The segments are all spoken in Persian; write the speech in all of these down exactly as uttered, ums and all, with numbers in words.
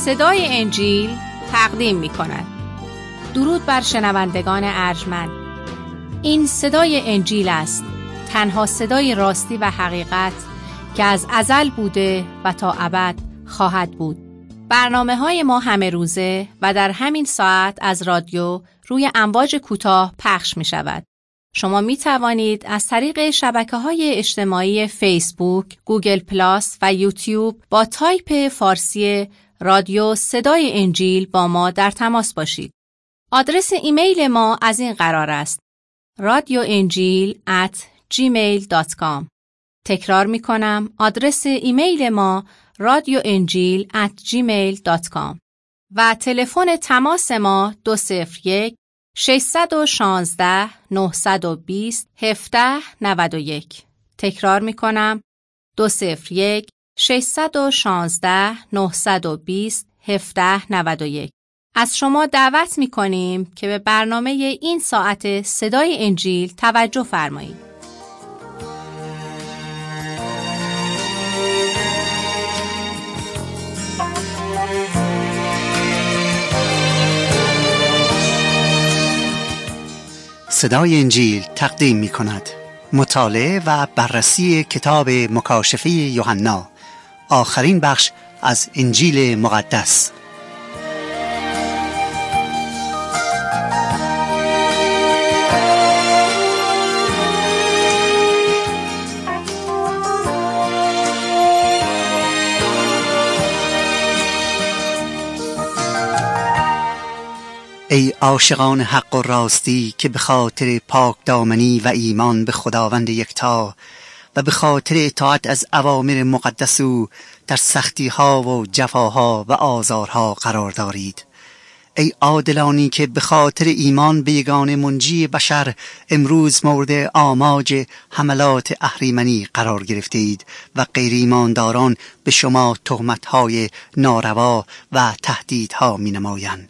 صدای انجیل تقدیم می کند. درود بر شنوندگان ارجمند. این صدای انجیل است، تنها صدای راستی و حقیقت که از ازل بوده و تا ابد خواهد بود. برنامه های ما همه روزه و در همین ساعت از رادیو روی امواج کوتاه پخش می شود. شما می توانید از طریق شبکه های اجتماعی فیسبوک، گوگل پلاس و یوتیوب با تایپ فارسی رادیو صدای انجیل با ما در تماس باشید. آدرس ایمیل ما از این قرار است: رادیو انجیل ات جیمیل دات کام. تکرار می کنم، آدرس ایمیل ما رادیو انجیل ات جیمیل دات کام و تلفن تماس ما دو صفر یک ششصد و شانزده نهصد و بیست هفده نود و یک. تکرار می کنم، دو صفر یک ششصد و شانزده نهصد و بیست هفده نود و یک. از شما دعوت می کنیم که به برنامه این ساعت صدای انجیل توجه فرمایید. صدای انجیل تقدیم می کند مطالعه و بررسی کتاب مکاشفه یوحنا، آخرین بخش از انجیل مقدس. ای عاشقان حق و راستی که به خاطر پاک دامنی و ایمان به خداوند یکتا و به خاطر اطاعت از اوامر مقدس او در سختی ها و جفاها و آزارها قرار دارید. ای عادلانی که به خاطر ایمان به یگانه منجی بشر امروز مورد آماج حملات اهریمنی قرار گرفتید و غیر ایمانداران به شما تهمت‌های ناروا و تهدیدها می‌نمایند.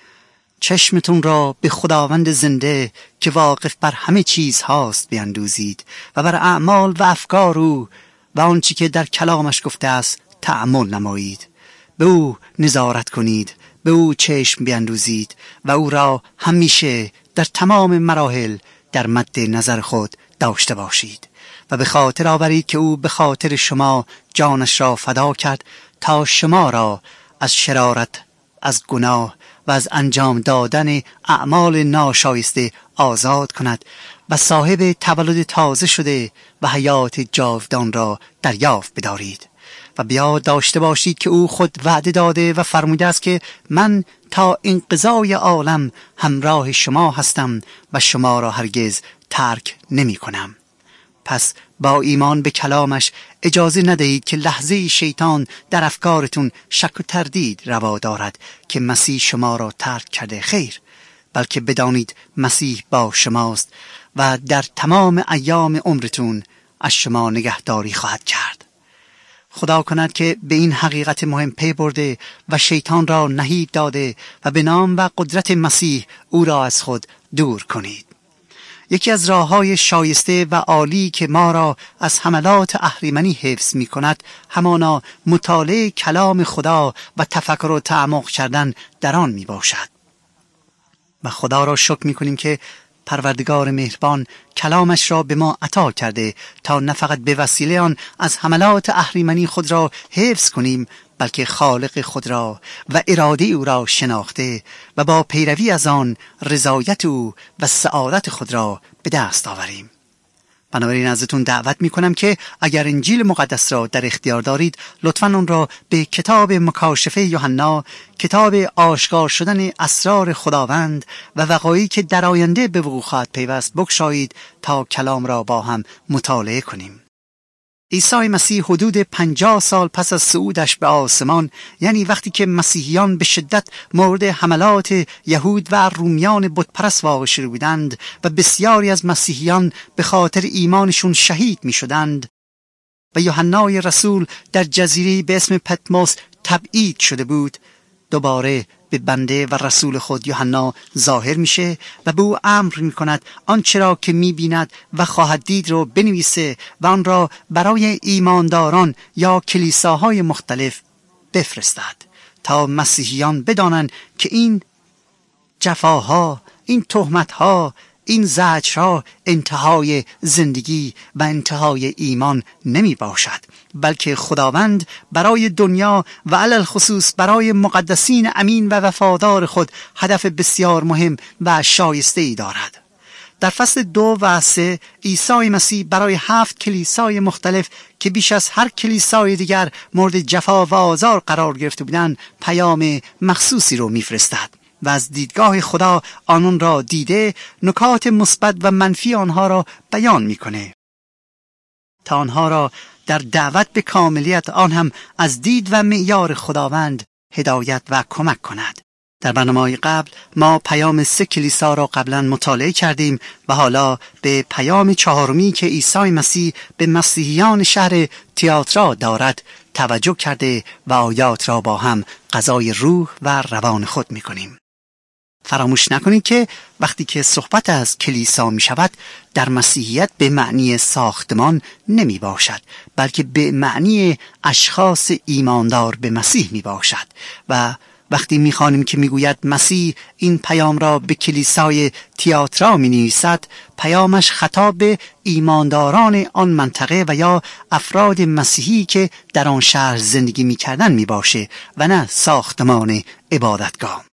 چشمتون را به خداوند زنده که واقف بر همه چیز هاست بیندوزید و بر اعمال و افکار او و آنچه که در کلامش گفته است تأمل نمایید. به او نظارت کنید، به او چشم بیندوزید و او را همیشه در تمام مراحل در مد نظر خود داشته باشید و به خاطر آورید که او به خاطر شما جانش را فدا کرد تا شما را از شرارت، از گناه و از انجام دادن اعمال ناشایسته آزاد کند و صاحب تولد تازه شده و حیات جاودان را دریافت بدارید و بیاد داشته باشید که او خود وعده داده و فرموده است که من تا انقضای عالم همراه شما هستم و شما را هرگز ترک نمی کنم. پس با ایمان به کلامش اجازه ندهید که لحظه شیطان در افکارتون شک و تردید روا دارد که مسیح شما را ترک کرده. خیر، بلکه بدانید مسیح با شماست و در تمام ایام عمرتون از شما نگهداری خواهد کرد. خدا کند که به این حقیقت مهم پی برده و شیطان را نهیب داده و به نام و قدرت مسیح او را از خود دور کنید. یکی از راه‌های شایسته و عالی که ما را از حملات اهریمنی حفظ می‌کند همانا مطالعه کلام خدا و تفکر و تعمق کردن در آن میباشد. و خدا را شکر می‌کنیم که پروردگار مهربان کلامش را به ما عطا کرده تا نه فقط به وسیله آن از حملات اهریمنی خود را حفظ کنیم، بلکه خالق خود را و اراده او را شناخته و با پیروی از آن رضایت او و سعادت خود را به دست آوریم. بنابراین ازتون دعوت میکنم که اگر انجیل مقدس را در اختیار دارید لطفاً اون را به کتاب مکاشفه یوحنا، کتاب آشکار شدن اسرار خداوند و وقایعی که در آینده به وقوع خواهد پیوست بگشایید تا کلام را با هم مطالعه کنیم. عیسی مسیح حدود پنجاه سال پس از صعودش به آسمان، یعنی وقتی که مسیحیان به شدت مورد حملات یهود و رومیان بتپرست واقع شده بودند و بسیاری از مسیحیان به خاطر ایمانشون شهید می شدند و یوحنای رسول در جزیره به اسم پتموس تبعید شده بود، دوباره به بنده و رسول خود یوحنا ظاهر میشه و به او امر میکند آنچه را که میبیند و خواهد دید رو بنویسه و آن را برای ایمانداران یا کلیساهای مختلف بفرستد تا مسیحیان بدانند که این جفاها، این تهمتها، این زجرها انتهای زندگی و انتهای ایمان نمی باشد، بلکه خداوند برای دنیا و علل خصوص برای مقدسین امین و وفادار خود هدف بسیار مهم و شایسته ای دارد. در فصل دو و سه عیسی مسیح برای هفت کلیسای مختلف که بیش از هر کلیسای دیگر مورد جفا و آزار قرار گرفته بودند پیام مخصوصی رو میفرستد و از دیدگاه خدا آنان را دیده نکات مثبت و منفی آنها را بیان میکنه تا آنها را در دعوت به کاملیت آن هم از دید و معیار خداوند هدایت و کمک کند. در برنامه قبل ما پیام سه کلیسا را قبلا مطالعه کردیم و حالا به پیام چهارمی که عیسی مسیح به مسیحیان شهر تیاترا دارد توجه کرده و آیات را با هم غذای روح و روان خود می کنیم. فراموش نکنید که وقتی که صحبت از کلیسا می شود در مسیحیت به معنی ساختمان نمی باشد، بلکه به معنی اشخاص ایماندار به مسیح می باشد. و وقتی می خوانیم که می گوید مسیح این پیام را به کلیسای تیاترا می نویسد، پیامش خطاب به ایمانداران آن منطقه و یا افراد مسیحی که در آن شهر زندگی می کردن می باشه و نه ساختمان عبادتگاه.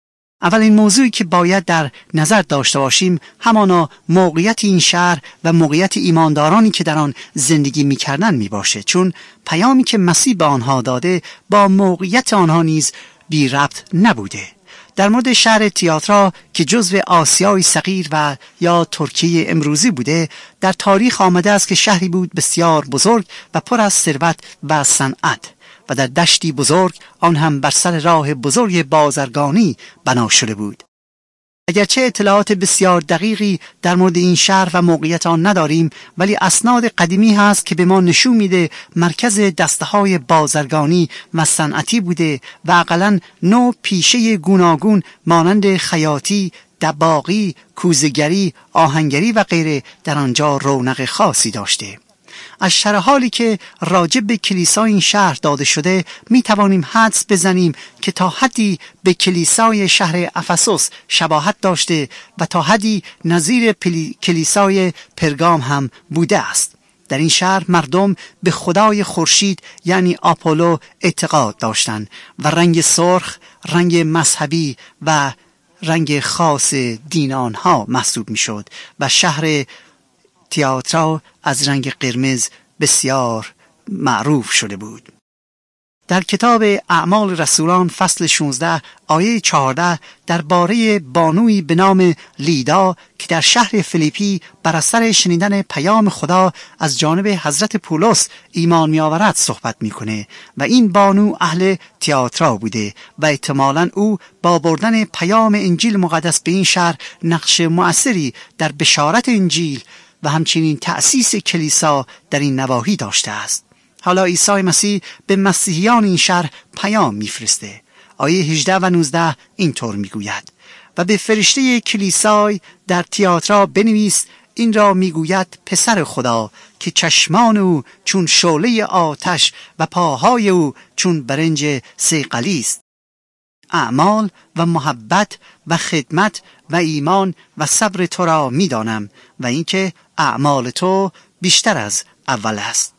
اولین موضوعی که باید در نظر داشته باشیم همانا موقعیت این شهر و موقعیت ایماندارانی که در آن زندگی می‌کردند میباشه، چون پیامی که مسیح به آنها داده با موقعیت آنها نیز بی ربط نبوده. در مورد شهر تیاترا که جزو آسیای صغیر و یا ترکیه امروزی بوده، در تاریخ آمده است که شهری بود بسیار بزرگ و پر از ثروت و صنعت و در دشتی بزرگ، آن هم بر سر راه بزرگ بازرگانی بنا شده بود. اگرچه اطلاعات بسیار دقیقی در مورد این شهر و موقعیت آن نداریم، ولی اسناد قدیمی هست که به ما نشون میده مرکز دسته‌های بازرگانی و صنعتی بوده و اقلاً نوع پیشه گوناگون مانند خیاطی، دباغی، کوزه‌گری، آهنگری و غیره در آنجا رونق خاصی داشته. از شرح حالی که راجع به کلیسای این شهر داده شده می توانیم حدس بزنیم که تا حدی به کلیسای شهر افسوس شباهت داشته و تا حدی نظیر کلیسای پرگام هم بوده است. در این شهر مردم به خدای خورشید یعنی آپولو اعتقاد داشتند و رنگ سرخ رنگ مذهبی و رنگ خاص دین آنها محسوب می شد و شهر تیاترا از رنگ قرمز بسیار معروف شده بود. در کتاب اعمال رسولان فصل شانزده آیه چهارده درباره بانویی به نام لیدا که در شهر فیلیپی بر اثر شنیدن پیام خدا از جانب حضرت پولس ایمان می آورد صحبت می کنه و این بانو اهل تیاترا بوده و احتمالاً او با بردن پیام انجیل مقدس به این شهر نقش مؤثری در بشارت انجیل و همچنین تأسیس کلیسا در این نواحی داشته است. حالا عیسی مسیح به مسیحیان این شهر پیام میفرسته. آیه هجده و نوزده اینطور میگوید: و به فرشته کلیسای در تیاترا بنویس این را میگوید پسر خدا که چشمان او چون شعله آتش و پاهای او چون برنج صیقلی است. اعمال و محبت و خدمت و ایمان و صبر تو را میدانم و اینکه اعمال تو بیشتر از اول است.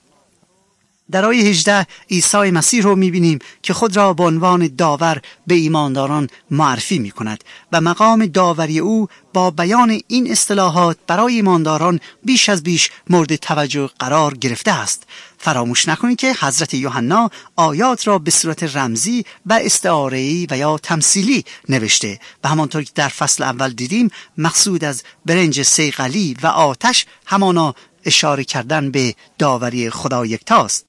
در آیه هجده عیسی مسیح رو می‌بینیم که خود را به عنوان داور به ایمانداران معرفی می‌کند و مقام داوری او با بیان این اصطلاحات برای ایمانداران بیش از بیش مورد توجه قرار گرفته است. فراموش نکنید که حضرت یوحنا آیات را به صورت رمزی و استعاره‌ای و یا تمثیلی نوشته و همانطور که در فصل اول دیدیم مقصود از برنج صیقلی و آتش همانا اشاره کردن به داوری خدا یکتاست.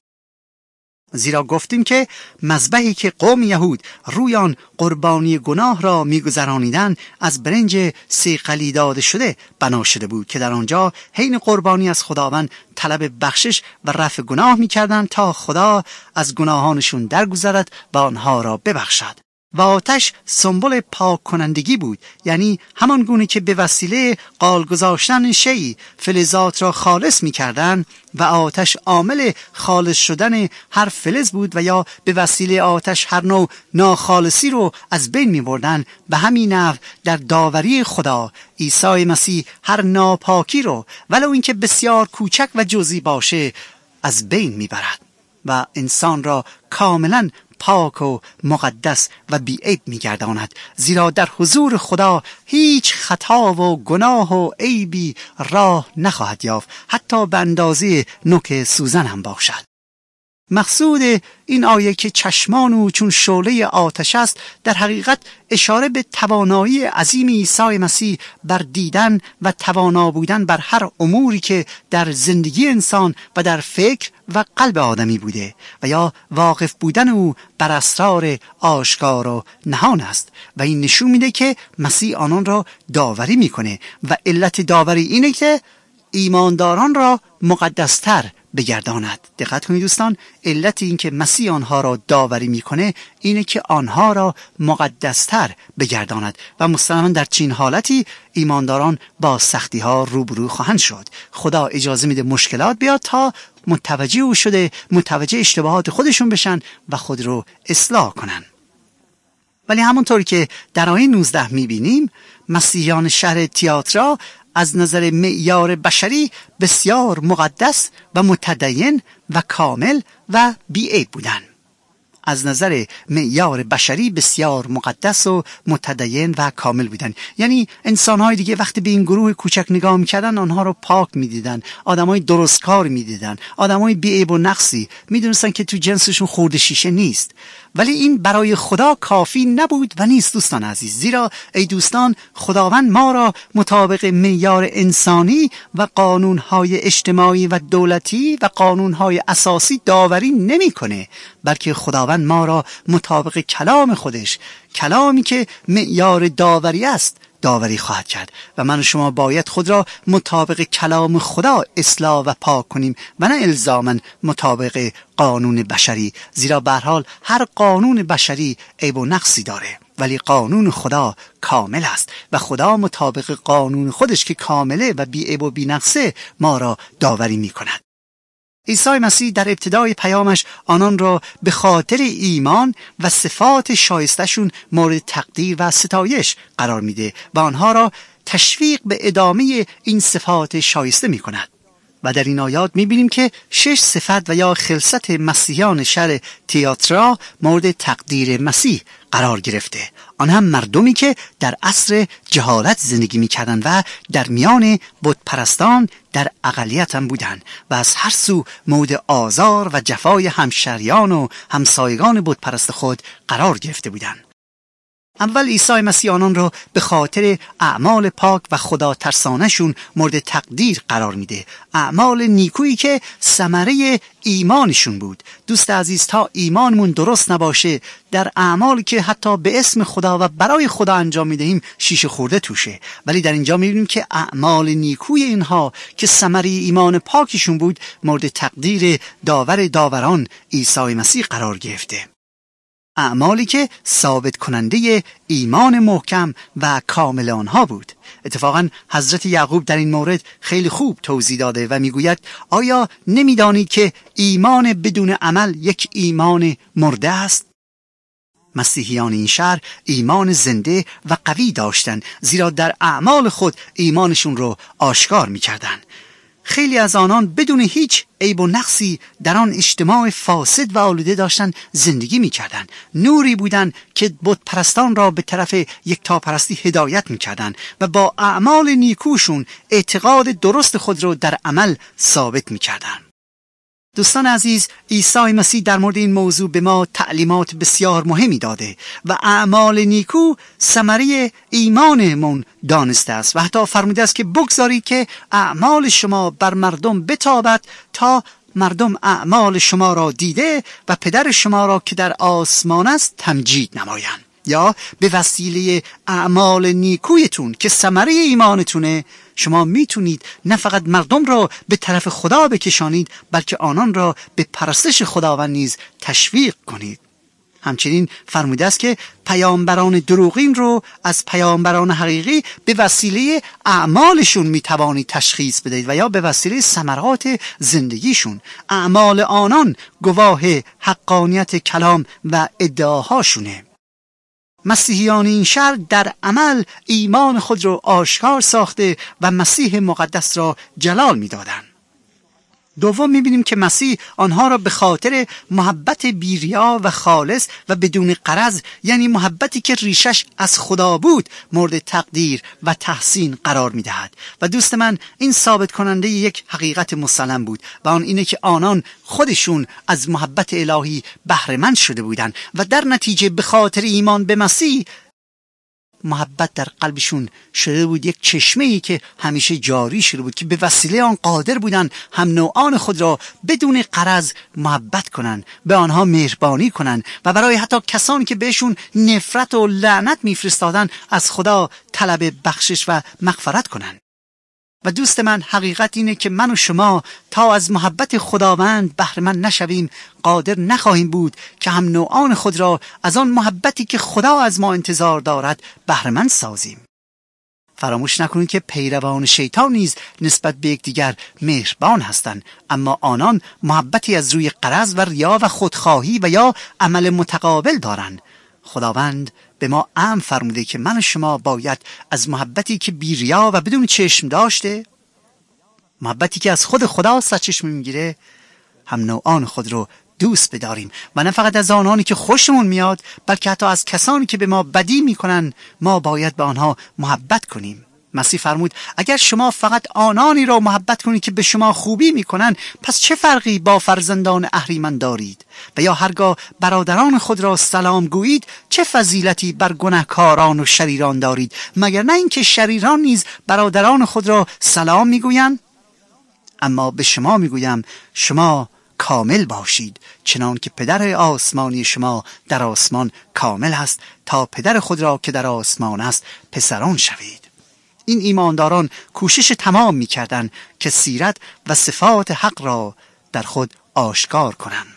زیرا گفتیم که مذبحی که قوم یهود روی آن قربانی گناه را می‌گذرانیدند از برنج صیقلی داده شده بنا شده بود که در آنجا حین قربانی از خداوند طلب بخشش و رفع گناه می‌کردند تا خدا از گناهانشون درگذرد و آنها را ببخشد. و آتش سمبل پاک کنندگی بود، یعنی همان گونه که به وسیله قال گذاشتن شیء فلزات را خالص می کردن و آتش عامل خالص شدن هر فلز بود و یا به وسیله آتش هر نوع ناخالصی رو از بین می بردن، به همین نحو در داوری خدا عیسی مسیح هر ناپاکی رو ولو اینکه بسیار کوچک و جزئی باشه از بین می برد و انسان را کاملا پاک و مقدس و بی‌عیب می‌گرداند، زیرا در حضور خدا هیچ خطا و گناه و عیبی راه نخواهد یافت، حتی به اندازه نوک سوزن هم باشد. مقصود این آیه که چشمان او چون شعله آتش است در حقیقت اشاره به توانایی عظیم عیسی مسیح بر دیدن و توانا بودن بر هر اموری که در زندگی انسان و در فکر و قلب آدمی بوده و یا واقف بودن او بر اسرار آشکار و نهان است و این نشون میده که مسیح آنان را داوری میکنه و علت داوری اینه که ایمانداران را مقدستر بگرداند. دقت کنید دوستان، علت این که مسیح آنها را داوری میکنه اینه که آنها را مقدستر بگرداند و مسلماً در چنین حالتی ایمانداران با سختی ها روبرو خواهند شد. خدا اجازه میده مشکلات بیاد تا متوجه او شده متوجه اشتباهات خودشون بشن و خود رو اصلاح کنن. ولی همونطور که در آیه نوزده میبینیم مسیحیان شهر تیاترا از نظر معیار بشری بسیار مقدس و متدین و کامل و بی‌عیب بودند. از نظر معیار بشری بسیار مقدس و متدین و کامل بودن. یعنی انسان‌های دیگه وقتی به این گروه کوچک نگاه می‌کردن آنها رو پاک می‌دیدن، آدمای درستکار می‌دیدن، آدمای بی‌عیب و نقصی، می‌دونستن که تو جنسشون خورد شیشه نیست. ولی این برای خدا کافی نبود و نیست دوستان عزیز، زیرا ای دوستان خداوند ما را مطابق معیار انسانی و قانون‌های اجتماعی و دولتی و قانون‌های اساسی داوری نمی‌کنه، بلکه خداوند ما را مطابق کلام خودش، کلامی که معیار داوری است، داوری خواهد کرد و من و شما باید خود را مطابق کلام خدا اصلاح و پاک کنیم و نه الزاماً مطابق قانون بشری، زیرا به هر حال هر قانون بشری عیب و نقصی داره ولی قانون خدا کامل است و خدا مطابق قانون خودش که کامله و بی عیب و بی نقصه ما را داوری می کند. عیسی مسیح در ابتدای پیامش آنان را به خاطر ایمان و صفات شایستشون مورد تقدیر و ستایش قرار میده و آنها را تشویق به ادامه این صفات شایسته می کند. و در این آیات میبینیم که شش صفت و یا خلصت مسیحیان شهر تیاترا مورد تقدیر مسیح قرار گرفته. آن هم مردمی که در عصر جهالت زندگی میکردند و در میان بت پرستان در اقلیت هم بودند و از هر سو مورد آزار و جفای همشهریان و همسایگان بت پرست خود قرار گرفته بودند. اول عیسی مسیح آنان را به خاطر اعمال پاک و خدا ترسانشون مورد تقدیر قرار میده، اعمال نیکویی که ثمره ایمانشون بود. دوست عزیز، تا ایمانمون درست نباشه در اعمالی که حتی به اسم خدا و برای خدا انجام میدهیم شیشه خورده توشه، ولی در اینجا میبینیم که اعمال نیکوی اینها که ثمره ایمان پاکشون بود مورد تقدیر داور داوران عیسی مسیح قرار گرفته، اعمالی که ثابت کننده ایمان محکم و کامل آنها بود. اتفاقا حضرت یعقوب در این مورد خیلی خوب توضیح داده و میگوید آیا نمیدانید که ایمان بدون عمل یک ایمان مرده است؟ مسیحیان این شهر ایمان زنده و قوی داشتند، زیرا در اعمال خود ایمانشون رو آشکار میکردند. خیلی از آنان بدون هیچ عیب و نقصی در آن اجتماع فاسد و آلوده داشتن زندگی می‌کردند. نوری بودند که بت پرستان را به طرف یکتاپرستی هدایت می‌کردند و با اعمال نیکوشون اعتقاد درست خود را در عمل ثابت می‌کردند. دوستان عزیز، عیسی مسیح در مورد این موضوع به ما تعلیمات بسیار مهمی داده و اعمال نیکو ثمره ایمانمون دانسته است و حتی فرموده است که بگذارید که اعمال شما بر مردم بتابد تا مردم اعمال شما را دیده و پدر شما را که در آسمان است تمجید نمایند. یا به وسیله اعمال نیکویتون که ثمره ایمانتونه شما میتونید نه فقط مردم را به طرف خدا بکشانید بلکه آنان را به پرستش خداوند نیز تشویق کنید. همچنین فرموده است که پیامبران دروغین رو از پیامبران حقیقی به وسیله اعمالشون میتوانید تشخیص بدهید و یا به وسیله ثمرات زندگیشون. اعمال آنان گواه حقانیت کلام و ادعاهاشونه. مسیحیان این شهر در عمل ایمان خود را آشکار ساخته و مسیح مقدس را جلال می‌دادند. دوم می‌بینیم که مسیح آنها را به خاطر محبت بی‌ریا و خالص و بدون غرض، یعنی محبتی که ریشش از خدا بود، مورد تقدیر و تحسین قرار می‌دهد. و دوست من، این ثابت کننده یک حقیقت مسلم بود و آن اینه که آنان خودشون از محبت الهی بهره مند شده بودند و در نتیجه به خاطر ایمان به مسیح محبت در قلبشون شده بود یک چشمه‌ای که همیشه جاری شده بود، که به وسیله آن قادر بودن هم نوعان خود را بدون غرض محبت کنن، به آنها مهربانی کنن و برای حتی کسانی که بهشون نفرت و لعنت میفرستادن از خدا طلب بخشش و مغفرت کنن. و دوست من، حقیقت اینه که من و شما تا از محبت خداوند بهره مند نشویم قادر نخواهیم بود که هم نوعان خود را از آن محبتی که خدا از ما انتظار دارد بهره مند سازیم. فراموش نکنید که پیروان شیطان نیز نسبت به یکدیگر مهربان هستند، اما آنان محبتی از روی غرض و ریا و خودخواهی و یا عمل متقابل دارند. خداوند به ما امر فرموده که من و شما باید از محبتی که بی ریا و بدون چشم داشته، محبتی که از خود خدا سرچشمه میگیره، هم نوعان خود رو دوست بداریم و نه فقط از آنانی که خوشمون میاد، بلکه حتی از کسانی که به ما بدی میکنن ما باید به آنها محبت کنیم. مسیح فرمود اگر شما فقط آنانی را محبت کنید که به شما خوبی میکنن، پس چه فرقی با فرزندان اهریمن دارید؟ و یا هرگاه برادران خود را سلام گویید، چه فضیلتی بر گناهکاران و شریران دارید؟ مگر نه اینکه شریران نیز برادران خود را سلام میگویند؟ اما به شما میگویم شما کامل باشید، چنان که پدر آسمانی شما در آسمان کامل است، تا پدر خود را که در آسمان است پسران شوید. این ایمانداران کوشش تمام می‌کردند که سیرت و صفات حق را در خود آشکار کنند.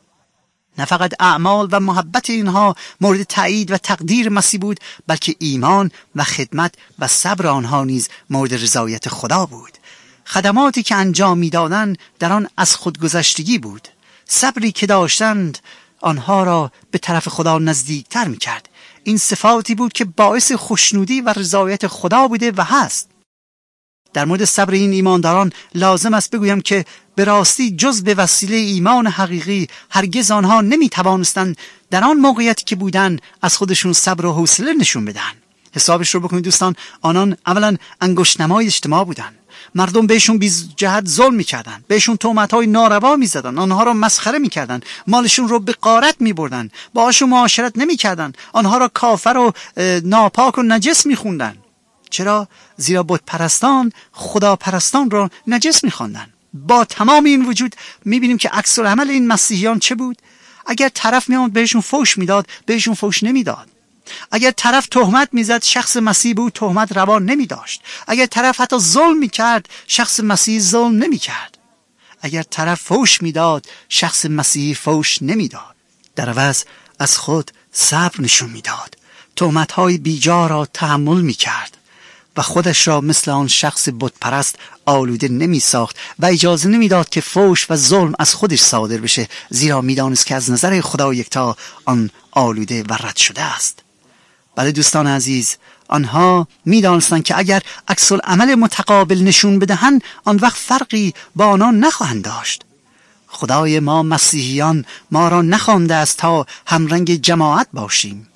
نه فقط اعمال و محبت اینها مورد تأیید و تقدیر مسیح بود، بلکه ایمان و خدمت و صبر آنها نیز مورد رضایت خدا بود. خدماتی که انجام می‌دادند در آن از خودگذشتگی بود. صبری که داشتند آنها را به طرف خدا نزدیکتر می‌کرد. این صفاتی بود که باعث خوشنودی و رضایت خدا بوده و هست. در مورد صبر این ایمانداران لازم است بگویم که به راستی جز به وسیله ایمان حقیقی هرگز آنها نمی‌توانستند در آن موقعیتی که بودند از خودشون صبر و حوصله نشون بدن. حسابش رو بکنید دوستان، آنان اولا انگشت‌نمای اجتماع بودند. مردم بهشون بی جهت ظلم می‌کردند، بهشون تهمت‌های ناروا می‌زدند، آنها را مسخره می‌کردند، مالشون رو به غارت می‌بردند، باهاشون معاشرت نمی‌کردند، آنها را کافر و ناپاک و نجس می‌خوندند. چرا؟ زیرا بت پرستان خدا پرستان را نجس می‌خواندند. با تمام این وجود می‌بینیم که عکس العمل این مسیحیان چه بود؟ اگر طرف میامد بهشون فوش میداد، بهشون فوش نمیداد. اگر طرف تهمت میزد، شخص مسیحی به او تهمت روا نمیداشت. اگر طرف حتی ظلم میکرد، شخص مسیحی ظلم نمیکرد. اگر طرف فوش میداد، شخص مسیحی فوش نمیداد. در عوض از خود صبر نشون میداد، تهمت‌های بیجا را تحمل میکرد و خودش را مثل آن شخص بت پرست آلوده نمی ساخت و اجازه نمی داد که فوش و ظلم از خودش صادر بشه، زیرا می دانست که از نظر خدا یکتا آن آلوده و رد شده است. بله دوستان عزیز، آنها می دانستند که اگر عکس العمل متقابل نشون بدهند، آن وقت فرقی با آنان نخواهند داشت. خدای ما مسیحیان ما را نخوانده است تا همرنگ جماعت باشیم،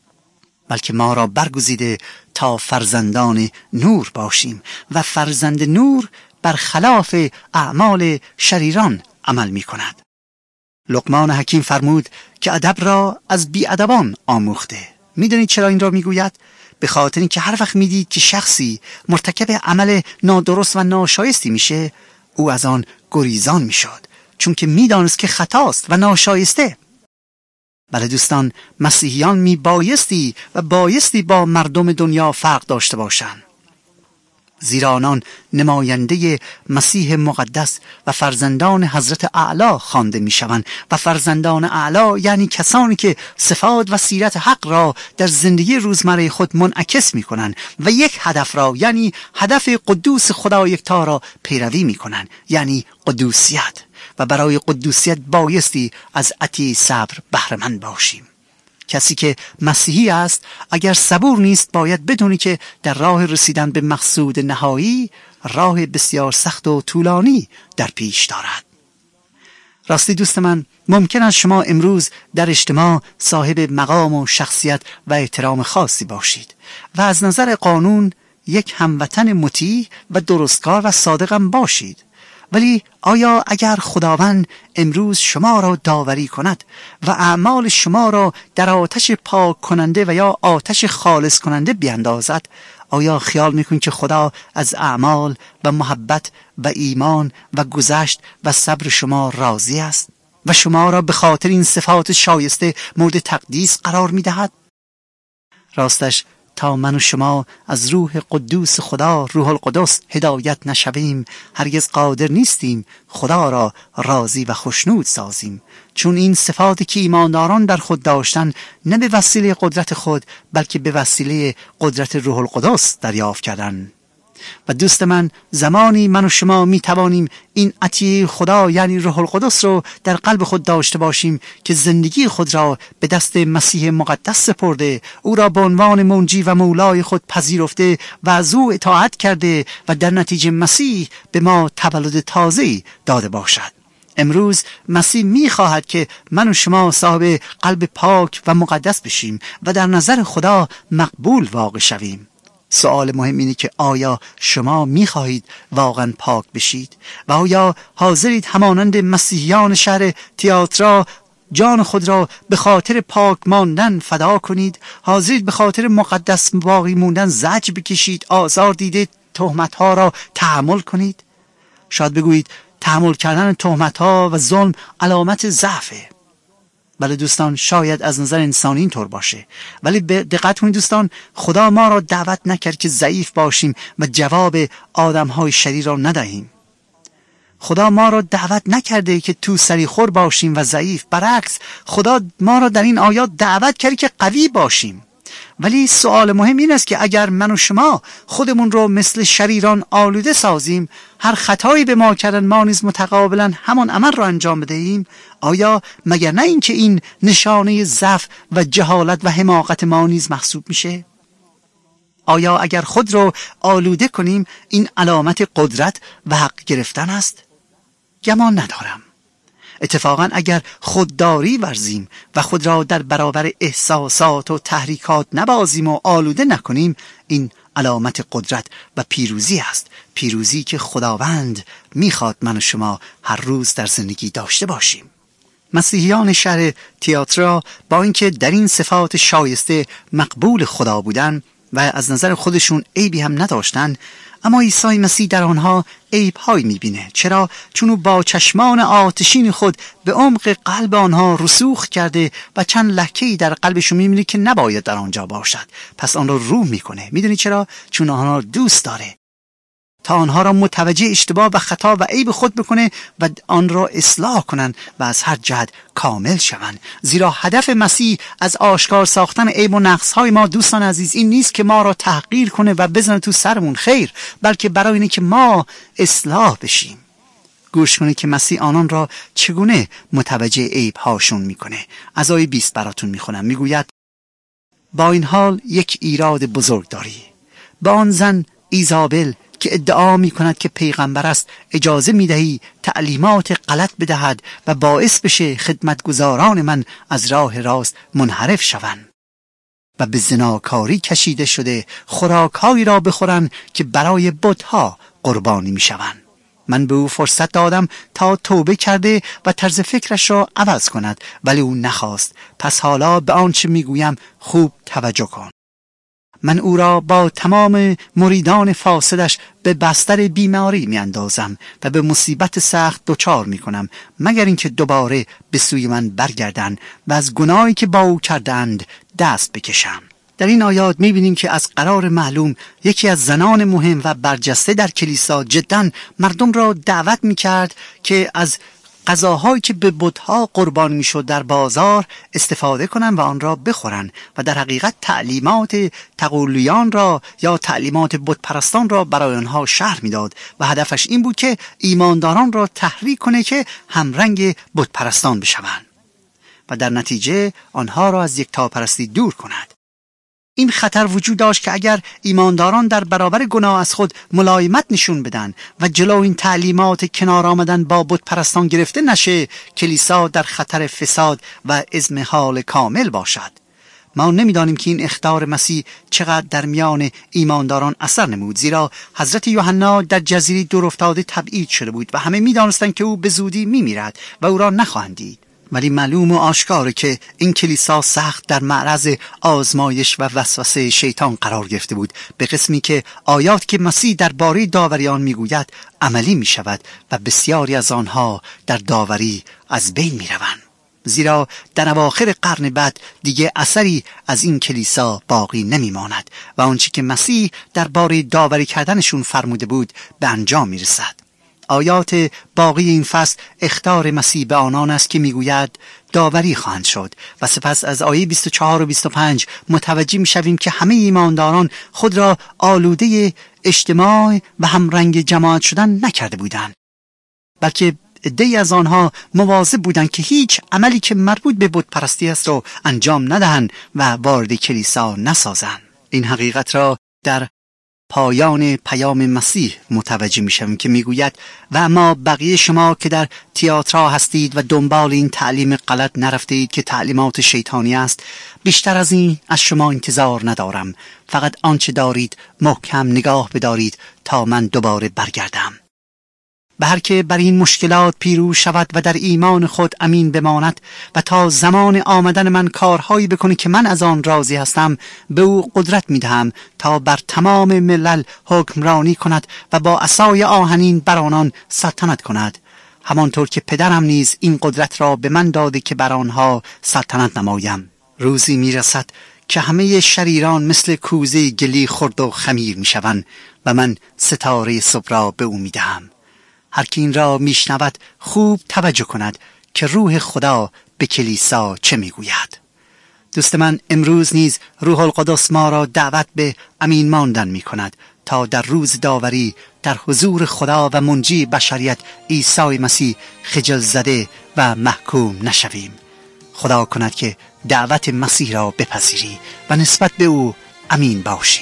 بلکه ما را برگزیده تا فرزندان نور باشیم و فرزند نور برخلاف اعمال شریران عمل می کند. لقمان حکیم فرمود که ادب را از بی‌ادبان آموخته. می دانید چرا این را می گوید؟ به خاطر اینکه هر وقت می دید که شخصی مرتکب عمل نادرست و ناشایستی میشه، او از آن گریزان می شد، چون که می دانست که خطاست و ناشایسته. بله دوستان، مسیحیان می بایستی و بایستی با مردم دنیا فرق داشته باشند. زیرا آنان نماینده مسیح مقدس و فرزندان حضرت اعلی خوانده میشوند و فرزندان اعلی یعنی کسانی که صفات و سیرت حق را در زندگی روزمره خود منعکس میکنند و یک هدف را یعنی هدف قدوس خدا یکتا را پیروی میکنند، یعنی قدوسیت. و برای قدوسیت بایستی از عطیه صبر بهره مند باشیم. کسی که مسیحی است اگر صبور نیست باید بدونی که در راه رسیدن به مقصود نهایی راه بسیار سخت و طولانی در پیش دارد. راستی دوست من، ممکن است شما امروز در اجتماع صاحب مقام و شخصیت و احترام خاصی باشید و از نظر قانون یک هموطن مطیع و درستکار و صادقم باشید، ولی آیا اگر خداوند امروز شما را داوری کند و اعمال شما را در آتش پاک کننده و یا آتش خالص کننده بیندازد، آیا خیال میکنید که خدا از اعمال و محبت و ایمان و گذشت و صبر شما راضی است و شما را به خاطر این صفات شایسته مورد تقدیس قرار میدهد؟ راستش تا من و شما از روح قدوس خدا، روح القدس، هدایت نشویم هرگز قادر نیستیم خدا را راضی و خوشنود سازیم، چون این صفاتی که ایمانداران در خود داشتن نه به وسیله قدرت خود بلکه به وسیله قدرت روح القدس دریافت کردند. و دوست من، زمانی من و شما می توانیم این عطیه خدا یعنی روح القدس رو در قلب خود داشته باشیم که زندگی خود را به دست مسیح مقدس سپرده، او را به عنوان منجی و مولای خود پذیرفته و از او اطاعت کرده و در نتیجه مسیح به ما تولد تازه‌ای داده باشد. امروز مسیح می خواهد که من و شما صاحب قلب پاک و مقدس بشیم و در نظر خدا مقبول واقع شویم. سوال مهم اینه که آیا شما می‌خواهید واقعا پاک بشید و آیا حاضرید همانند مسیحیان شهر تیاترا جان خود را به خاطر پاک ماندن فدا کنید؟ حاضرید به خاطر مقدس باقی موندن زجر بکشید، آزار دیده تهمت‌ها را تحمل کنید؟ شاید بگویید تحمل کردن تهمت‌ها و ظلم علامت ضعفه. بله دوستان، شاید از نظر انسانی اینطور باشه، ولی به دقت کنید دوستان، خدا ما را دعوت نکرد که ضعیف باشیم و جواب آدم‌های شریر را ندهیم. خدا ما را دعوت نکرده که تو سریخور باشیم و ضعیف، برعکس خدا ما را در این آیات دعوت کرده که قوی باشیم. ولی سوال مهم این است که اگر من و شما خودمون رو مثل شریران آلوده سازیم، هر خطایی به ما کردن ما نیز متقابلا همان عمل را انجام بدهیم، آیا مگر نه این که این نشانه ضعف و جهالت و حماقت ما نیز محسوب میشه؟ آیا اگر خود رو آلوده کنیم این علامت قدرت و حق گرفتن است؟ گمان ندارم. اتفاقا اگر خودداری ورزیم و خود را در برابر احساسات و تحریکات نبازیم و آلوده نکنیم، این علامت قدرت و پیروزی است، پیروزی که خداوند میخواد من و شما هر روز در زندگی داشته باشیم. مسیحیان شهر تیاترا با اینکه در این صفات شایسته مقبول خدا بودن و از نظر خودشون عیبی هم نداشتن، اما عیسی مسیح در آنها عیب‌هایی می‌بینه. چرا؟ چون او با چشمان آتشین خود به عمق قلب آنها رسوخ کرده و چند لکه‌ای در قلبشون می‌بینه که نباید در آنجا باشد، پس آن را رو می‌کنه. می‌دونی چرا؟ چون آنها را دوست داره، تا آنها را متوجه اشتباه و خطا و عیب خود بکنه و آن را اصلاح کنن و از هر جهت کامل شوند. زیرا هدف مسیح از آشکار ساختن عیب و نقص‌های ما دوستان عزیز این نیست که ما را تحقیر کنه و بزنه تو سرمون، خیر، بلکه برای اینه که ما اصلاح بشیم. گوش کنید که مسیح آنان را چگونه متوجه عیب هاشون میکنه. از آیه بیست براتون میخونم. میگوید با این حال یک ایراد بزرگ داری. با آن زن ایزابل که ادعا می کند که پیغمبر است اجازه می دهی تعلیمات غلط بدهد و باعث بشه خدمتگزاران من از راه راست منحرف شوند و به زناکاری کشیده شده خوراکهایی را بخورن که برای بتها قربانی می شوند. من به او فرصت دادم تا توبه کرده و طرز فکرش را عوض کند، ولی او نخواست. پس حالا به آنچه می گویم خوب توجه کن. من او را با تمام مریدان فاسدش به بستر بیماری می اندازم و به مصیبت سخت دچار می کنم، مگر اینکه دوباره به سوی من برگردند و از گناهی که با او کردند دست بکشم. در این آیات می‌بینیم که از قرار معلوم یکی از زنان مهم و برجسته در کلیسا جداً مردم را دعوت می‌کرد که از غذاهایی که به بت‌ها قربان می‌شد در بازار استفاده کنند و آن را بخورند و در حقیقت تعلیمات تقولیان را یا تعلیمات بت پرستان را برای آنها شرح می‌داد و هدفش این بود که ایمانداران را تحریک کنه که همرنگ بت پرستان بشوند و در نتیجه آنها را از یکتاپرستی دور کند. این خطر وجود داشت که اگر ایمانداران در برابر گناه از خود ملایمت نشون بدن و جلو این تعلیمات کنار آمدن با بت پرستان گرفته نشه، کلیسا در خطر فساد و اضمحلال کامل باشد. ما نمیدانیم که این اخطار مسیح چقدر در میان ایمانداران اثر نمود، زیرا حضرت یوحنا در جزیره دورافتاده تبعید شده بود و همه میدانستند که او به زودی میمیرد و او را نخواهند دید. ولی معلوم و آشکاره که این کلیسا سخت در معرض آزمایش و وسوسه شیطان قرار گرفته بود، به قسمی که آیات که مسیح درباره داوری آن میگوید عملی می شود و بسیاری از آنها در داوری از بین می روند. زیرا در اواخر قرن بعد دیگه اثری از این کلیسا باقی نمی ماند و آنچه که مسیح درباره داوری کردنشون فرموده بود به انجام می رسد. آیات باقی این فصل اخطار مسیح به آنان است که میگوید داوری خواهند شد و سپس از آیه بیست و چهار و بیست و پنج متوجه میشویم که همه ایمانداران خود را آلوده اجتماع و همرنگ جماعت شدن نکرده بودند، بلکه عده‌ای از آنها مواظب بودند که هیچ عملی که مربوط به بت پرستی است را انجام ندهند و وارد کلیسا نسازند. این حقیقت را در پایان پیام مسیح متوجه میشم که میگوید و اما بقیه شما که در تئاترها هستید و دنبال این تعلیم غلط نرفتید که تعلیمات شیطانی است، بیشتر از این از شما انتظار ندارم. فقط آنچه دارید محکم نگاه بدارید تا من دوباره برگردم. به هر که بر این مشکلات پیروز شود و در ایمان خود امین بماند و تا زمان آمدن من کارهایی بکنه که من از آن راضی هستم، به او قدرت میدهم تا بر تمام ملل حکمرانی کند و با عصای آهنین بر آنان سلطنت کند، همانطور که پدرم نیز این قدرت را به من داده که بر آنها سلطنت نمایم. روزی میرسد که همه شریران مثل کوزه گلی خرد و خمیر میشوند و من ستاره صبح را به او میدهم. هر کی این را میشنود خوب توجه کند که روح خدا به کلیسا چه میگوید. دوست من، امروز نیز روح القدس ما را دعوت به امین ماندن میکند تا در روز داوری در حضور خدا و منجی بشریت عیسی مسیح خجل زده و محکوم نشویم. خدا کند که دعوت مسیح را بپذیری و نسبت به او امین باشی.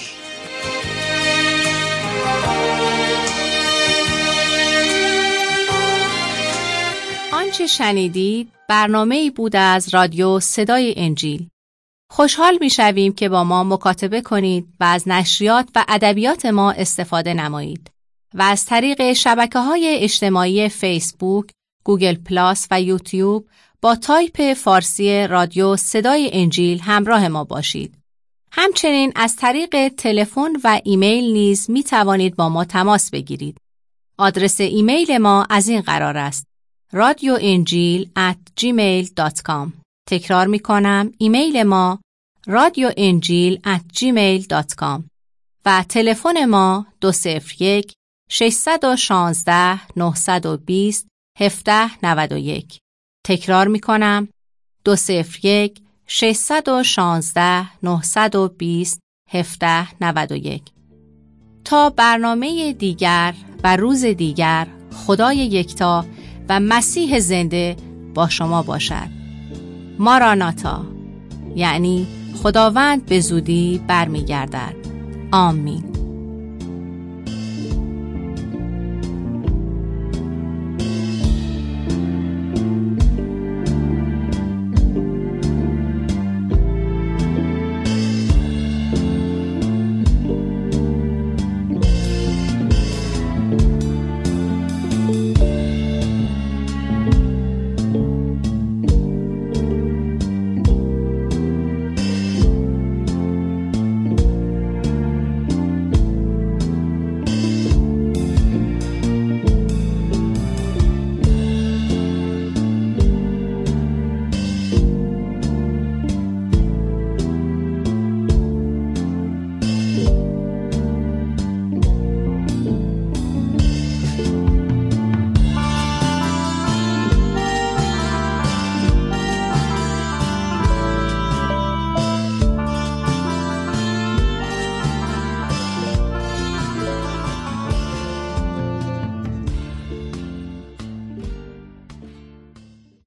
آنچه شنیدید برنامه‌ای بود از رادیو صدای انجیل. خوشحال می‌شویم که با ما مکاتبه کنید و از نشریات و ادبیات ما استفاده نمایید و از طریق شبکه‌های اجتماعی فیسبوک، گوگل پلاس و یوتیوب با تایپ فارسی رادیو صدای انجیل همراه ما باشید. همچنین از طریق تلفن و ایمیل نیز می‌توانید با ما تماس بگیرید. آدرس ایمیل ما از این قرار است: رادیو انجیل ات جیمیل دات کام. تکرار می کنم، ایمیل ما رادیو انجیل ات جیمیل دات کام و تلفن ما دو صفر یک شش یک شش نه دو صفر هفت نه یک. تکرار می کنم، دو صفر یک شش یک شش نه دو صفر هفت نه یک. تا برنامه دیگر و روز دیگر، خدای یکتا و مسیح زنده با شما باشد. ماراناتا، یعنی خداوند به زودی برمیگردد. آمین.